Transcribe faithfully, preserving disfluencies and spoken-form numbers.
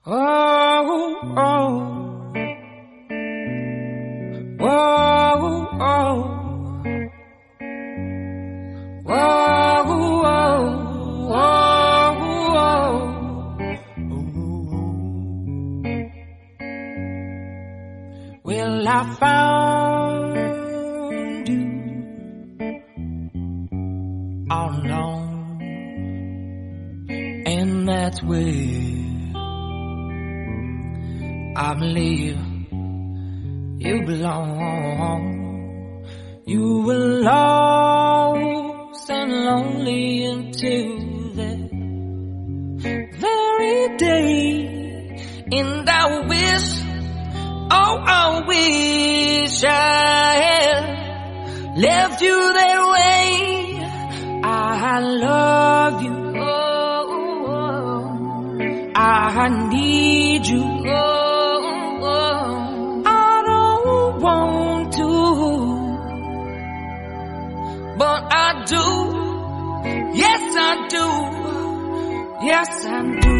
Oh, oh, oh, oh, oh, oh, oh, well, I found you all alone, and that's where I believe you belong. You were lost and lonely until that very day. And I wish, oh, I wish I had left you that way. I love you, oh, I need you, oh. But I do, yes I do, yes I do.